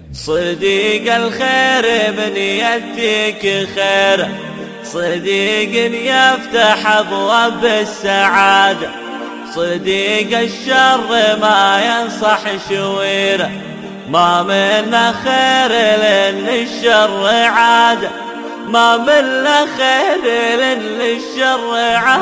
صديق الخير من يأتيك خير، صديق يفتح أبواب السعادة، صديق الشر ما ينصح شويره، ما منا خير لأن الشر عادة، ما منا خير لأن الشر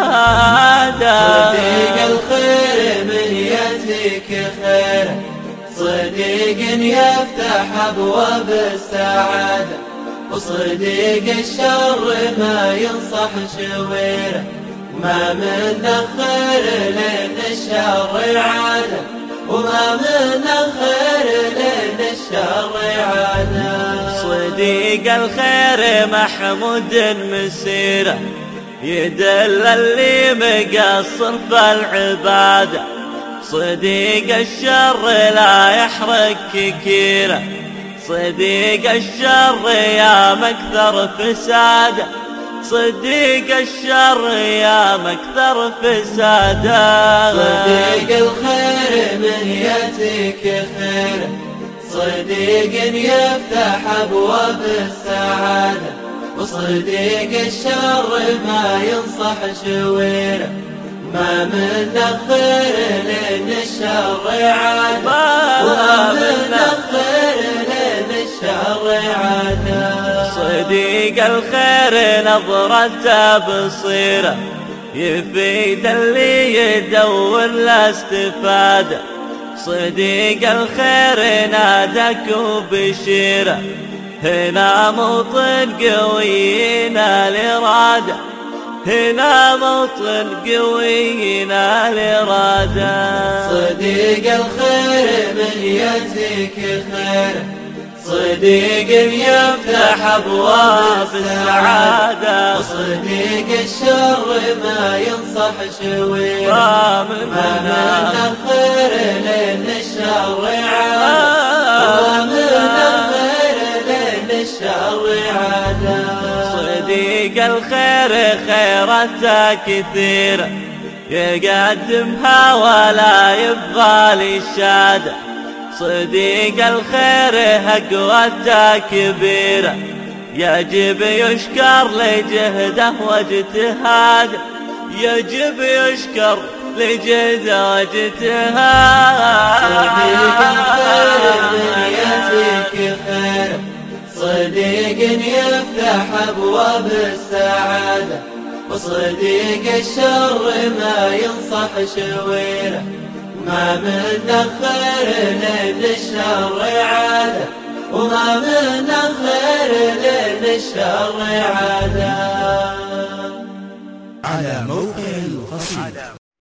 عادة. صديق الخير من يأتيك خير، صديق يفتح أبواب السعادة، وصديق الشر ما ينصح شويره، ما منا خير لأن الشر عادة، وما منا خير لأن الشر عادة. صديق الخير محمود مسيره، يدل اللي مقصر في العبادة، صديق الشر لا يحرق كيره، صديق الشر يا مكثر فساده، صديق الشر يا مكثر فساده. صديق الخير من يأتيك خير، صديق يفتح أبواب السعادة، وصديق الشر ما ينصح شويره، ما منا خير لأن الشر عادة، وما منا خير لأن الشر عادة. صديق الخير نظرته بصيره، يفيد اللي يدور الاستفادة، صديق الخير نادك وبشيره، هنا موطن قوي ينال إرادة، هنا موطن قوي ينال إرادة. صديق الخير من يأتيك خير، صديق يفتح أبواب السعادة، وصديق الشر ما ينصح شويره، ما منا خير لأن الشر عادة، وما منا خير لأن الشر عادة. صديق الخير خيرته كثيرة، يقدمها ولا يبغى للشادة، صديق الخير هقوته كبيرة، يجب يشكر لجهده واجتهاده، يجب يشكر لجهده واجتهاده. صديق الخير من يأتيك خير، صديق يفتح أبواب السعادة، وصديق الشر ما ينصح شويره، ما منا خير لأن الشر عادة، وما منا خير لأن الشر عادة. على موقع القصيدة.